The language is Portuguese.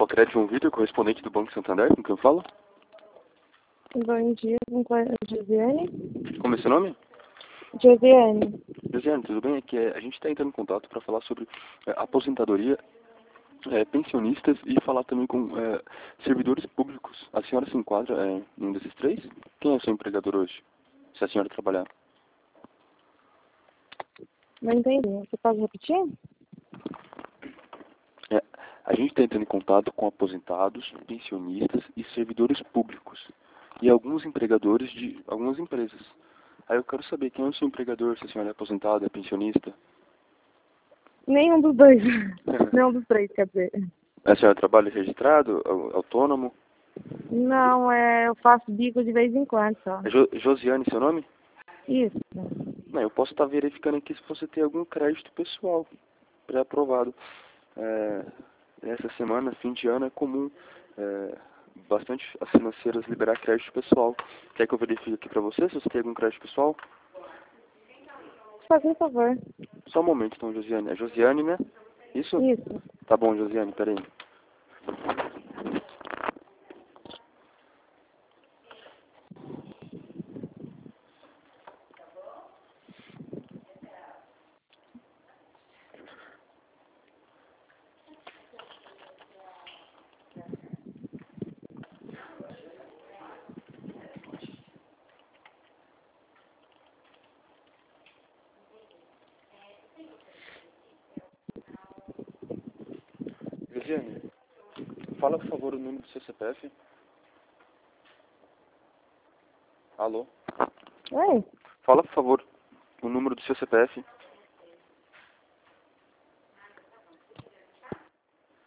Pacred João Vitor, correspondente do Banco Santander, com quem eu falo? Bom dia, com a Josiane. Como é seu nome? Josiane. Josiane, tudo bem? Aqui a gente está entrando em contato para falar sobre aposentadoria, pensionistas e falar também com servidores públicos. A senhora se enquadra em um desses três? Quem é o seu empregador hoje, se a senhora trabalhar? Não entendi. Você pode repetir? A gente está entrando em contato com aposentados, pensionistas e servidores públicos. E alguns empregadores de algumas empresas. Aí eu quero saber quem é o seu empregador, se a senhora é aposentada, é pensionista. Nenhum dos dois. Nenhum dos três, quer dizer. A senhora trabalha registrado, autônomo? Não, eu faço bico de vez em quando só. É Josiane, seu nome? Isso. Não, eu posso estar verificando aqui se você tem algum crédito pessoal pré-aprovado. Essa semana, fim de ano, é comum bastante as financeiras liberar crédito pessoal. Quer que eu verifique aqui para você se você tem algum crédito pessoal? Faz um favor. Só um momento, então, Josiane. É Josiane, né? Isso? Isso. Tá bom, Josiane, peraí. Josiane, fala, por favor, o número do seu CPF. Alô? Oi? Fala, por favor, o número do seu CPF.